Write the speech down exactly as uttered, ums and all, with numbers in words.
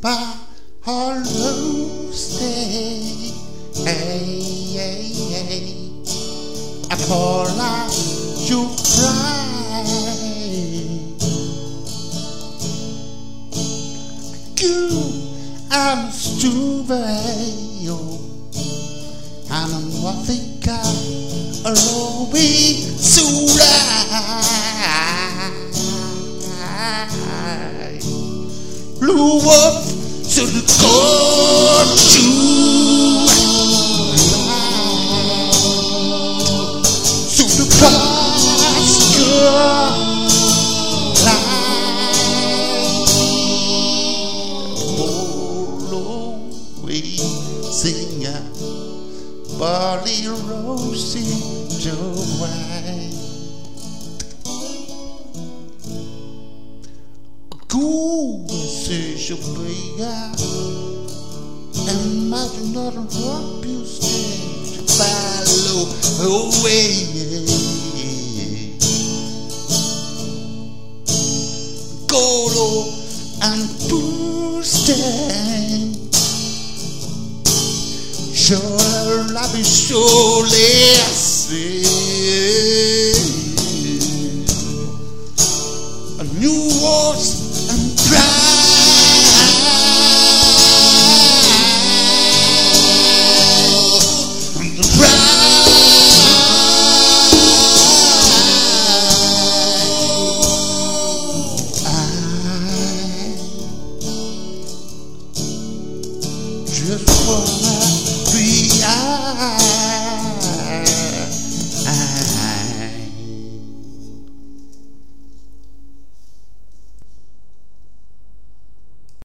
my hollow stay. Hey, hey, hey, I pour out your pride. You, I'm stupid, and I'm what they got. Allow me to ride. Blew up to the court to to the pasture line. Oh, we sing a barley rosy Joe White. Go seja brigar, and imagine not a rock you stage follow away.